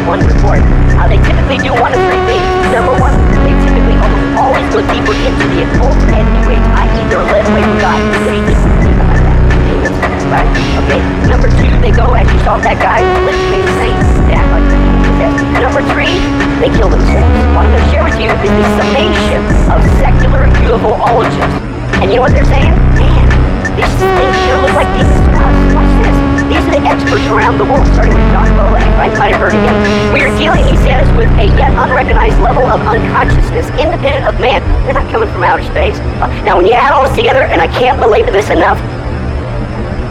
one report. They typically do one of three things. Number one, they typically almost always go deeper into the occult and New Age, i.e. they're led away from God. They think about that. Right? Okay. Number two, they go, as you saw that guy, literally insane. They act like they're Number three, they kill themselves. What I'm going to share with you is the summation of secular UFOologists. And you know what they're saying? Man, these things sure look like demons to us. Watch this. These are the experts around the world, starting with John Bolek, right? Might have heard of him. We are dealing, he says, with a yet unrecognized level of unconsciousness, independent of man. They're not coming from outer space. Now, when you add all this together, and I can't belabor this enough,